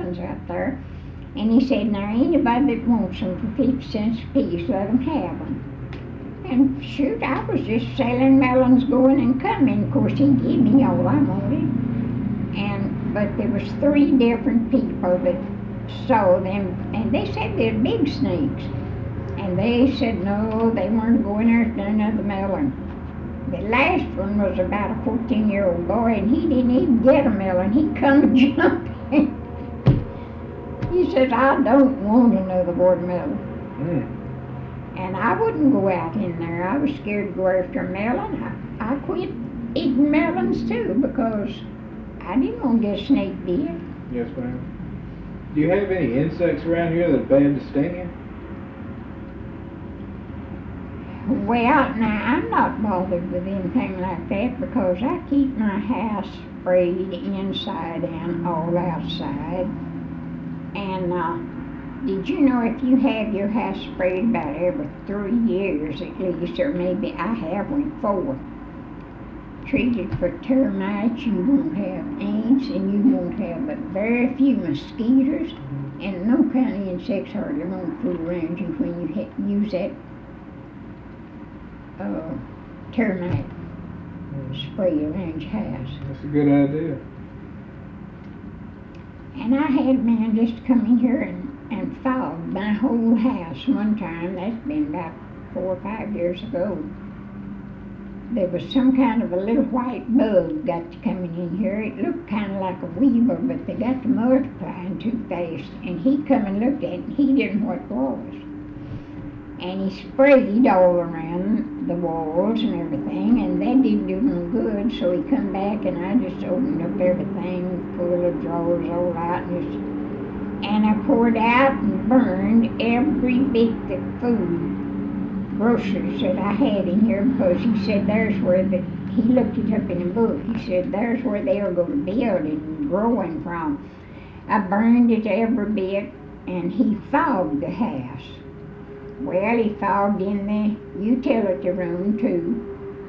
melons out there. And he said, now anybody that wants them for 50 cents a piece, let them have them. And shoot, I was just selling melons going and coming. Of course, he gave me all I wanted. But there was 3 different people that saw them, and they said they're big snakes. And they said no, they weren't going there for another melon. The last one was about a 14-year-old boy, and he didn't even get a melon. He come jumping. He says, I don't want another watermelon. And I wouldn't go out in there. I was scared to go after a melon. I quit eating melons too because I didn't want to get a snake bit. Yes, ma'am. Do you have any insects around here that are bad to sting you? Well, now, I'm not bothered with anything like that because I keep my house sprayed inside and all outside. And did you know if you have your house sprayed about every 3 years at least, or maybe I have one 4, treated for termites, you won't have ants, and you won't have but very few mosquitoes, and no kind of insects hardly won't fool around you when you use that termite spray around your house. That's a good idea. And I had a man just come in here and fogged my whole house one time. That's been about 4 or 5 years ago. There was some kind of a little white bug got to coming in here. It looked kind of like a weevil, but they got to multiplying too fast. And he come and looked at it, and he didn't know what it was. And he sprayed all around the walls and everything, and that didn't do no good. So he come back, and I just opened up everything, full of drawers all out, and I poured out and burned every bit of food, groceries that I had in here, because he said there's where he looked it up in a book. He said there's where they are going to build and growing from. I burned it every bit, and he fogged the house. Well, he fogged in the utility room too.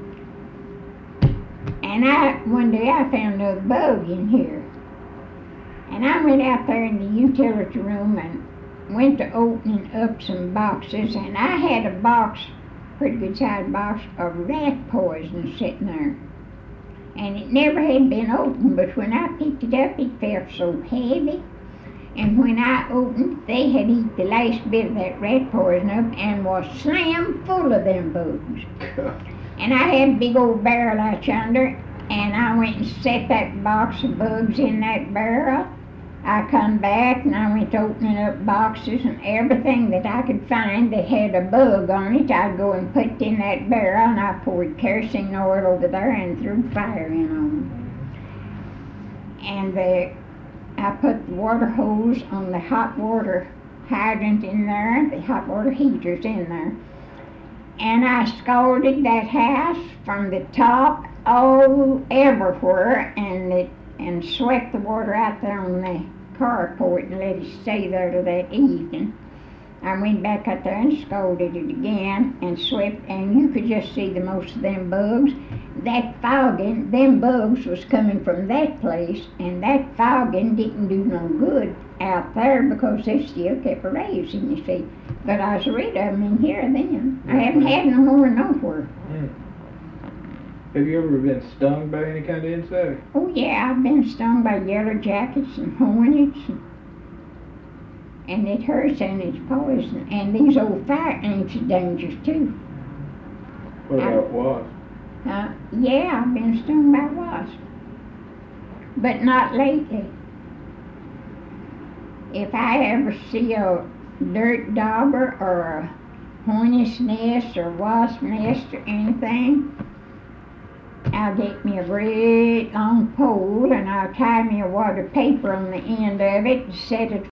And one day I found another bug in here. And I went out there in the utility room and went to opening up some boxes, and I had a box, pretty good sized box, of rat poison sitting there. And it never had been opened, but when I picked it up, it felt so heavy. And when I opened, they had eaten the last bit of that rat poison up and was slam full of them bugs. And I had a big old barrel out yonder, and I went and set that box of bugs in that barrel. I come back and I went opening up boxes, and everything that I could find that had a bug on it, I'd go and put it in that barrel, and I poured kerosene oil over there and threw fire in on them. And I put the water hose on the hot water hydrant in there, the hot water heaters in there. And I scalded that house from the top all everywhere, and swept the water out there on the carport and let it stay there till that evening. I went back out there and scalded it again and swept, and you could just see the most of them bugs. That fogging, them bugs was coming from that place, and that fogging didn't do no good out there because they still kept raising, you see. But I was rid of them in here then. I haven't had no more nowhere. Have you ever been stung by any kind of insect? Oh yeah, I've been stung by yellow jackets and hornets, and it hurts and it's poison. And these old fire ants are dangerous too. What about wasps? Yeah, I've been stung by wasps, but not lately. If I ever see a dirt dauber or a hornet's nest or wasp nest or anything, I'll get me a great long pole, and I'll tie me a water paper on the end of it and set it